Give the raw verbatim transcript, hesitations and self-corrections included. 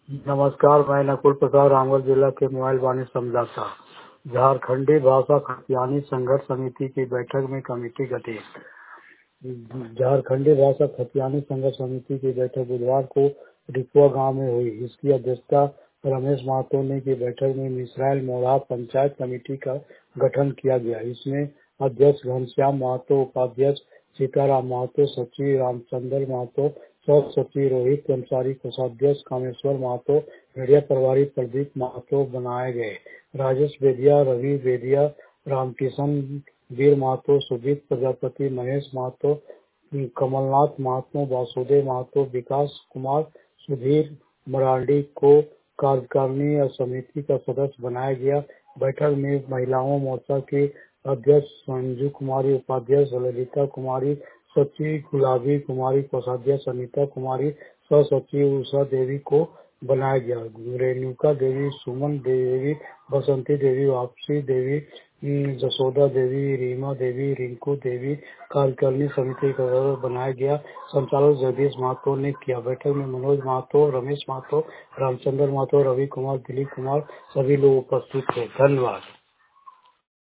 नमस्कार, मैं नकुल प्रसाद रामगढ़ जिला के मोबाइल वाणी समझाता। झारखंडी भाषा खतियानी संघर्ष समिति की बैठक में कमेटी गठित। झारखंडी भाषा खतियानी संघर्ष समिति की बैठक बुधवार को रिपुआ गांव में हुई। इसकी अध्यक्षता रमेश महतो ने की। बैठक में मिसराइल मोड़ा पंचायत कमेटी का गठन किया गया। इसमें अध्यक्ष घनश्याम महतो, उपाध्यक्ष सीताराम महतो, सचिव रामचंद्र महतो, सह सचिव रोहित अंसारी, कोषाध्यक्ष कामेश्वर महतो, मीडिया प्रभारी प्रदीप महतो बनाए गए। राजेश बेदिया, रवि बेदिया, रामकिशन वीर महतो, सुजीत प्रजापति, महेश महतो, कमलनाथ महतो, वासुदेव महतो, विकास कुमार, सुधीर मरांडी को कार्यकारिणी समिति का सदस्य बनाया गया। बैठक में महिलाओं मोर्चा की अध्यक्ष संजू कुमारी, उपाध्यक्ष ललिता कुमारी, सचिव गुलाबी कुमारी, कोषाध्यक्ष अनीता कुमारी, सह सचिव उषा देवी को बनाया गया। रेणुका देवी, सुमन देवी, बसंती देवी, वापसी देवी, जसोदा देवी, रीमा देवी, रिंकू देवी कार्यकारिणी समिति का सदस्य बनाया गया। संचालक जगदीश महतो ने किया। बैठक में मनोज महतो, रमेश महतो, रामचंद्र महतो, रवि कुमार, दिलीप कुमार सभी लोग उपस्थित थे। धन्यवाद।